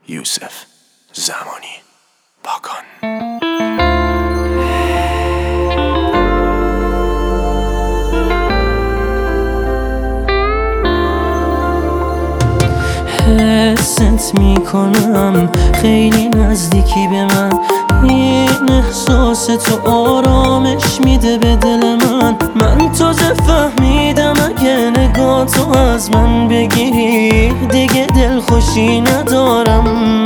یوسف زمانی باکان. حست میکنم خیلی نزدیکی به من، این احساس تو آرامش میده به دل من تازه فهمیدم اگه نگاه تو از من بگیری دیگه دلخوشی ندارم.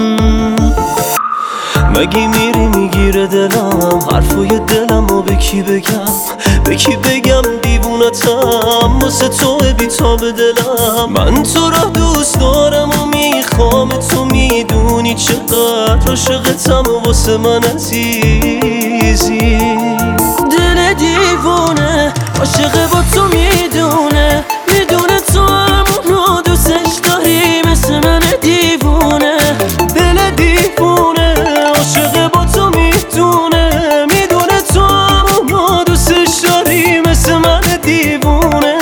مگه میری میگیره دلم حرفای دلمو به کی بگم دیوونتم واسه تو بی‌تاب دلم. من تو را دوست دارم و میخوام، تو میدونی چقدر عاشقتم واسه من عزیزی. دل دیوونه عاشق با تو میدونه تو همونو دوستش داری مثل من دیوونه. دل دیوونه عاشق با تو میدونه تو همونو دوستش داری مثل من دیوونه.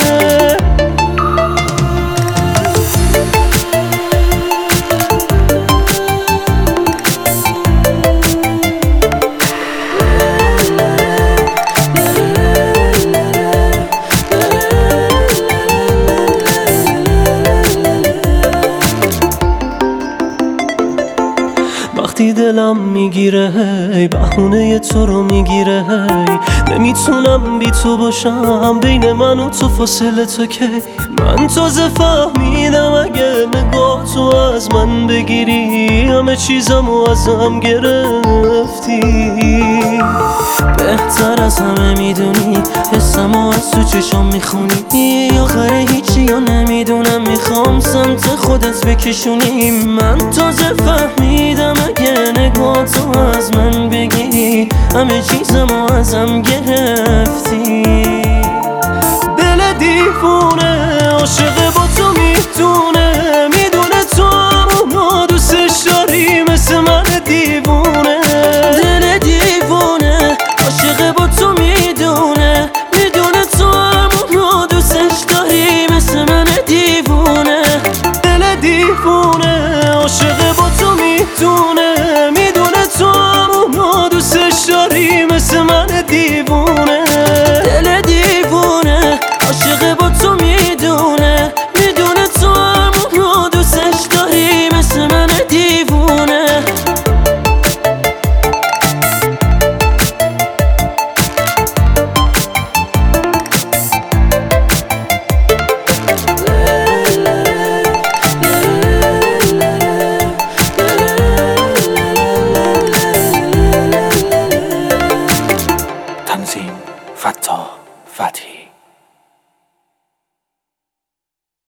وقتی دلم میگیره هی بهونه تو رو میگیره هی نمیتونم بی تو باشم، بین من و تو فاصله تا کی؟ من تازه فهمیدم اگه نگاه تو از من بگیری همه چیزمو ازم گرفتی. بهتر از همه میدونی حسمو از تو چشام میخونی، آخر هیچی یا نمیدونم میخوام سمت خودت بکشونی. من تازه فهمیدم اگه نگاه تو از من بگیری همه چیزمو ازم گرفتی. دل دیوونه عاشق با تو میدونه تو همونو دوستش داری مثل من دیوونه. دل دیوونه عاشق با تو میدونه تو همونو دوستش داری مثل من دیوونه. دل دیوونه عاشق با تو میدونه تو همونو دوستش داری مثل من دیوونه. دل دیوونه عاشق با تو میدونه تو همونو دوستش داری مثل من دیوونه. تنظیم: فتاح فتحی.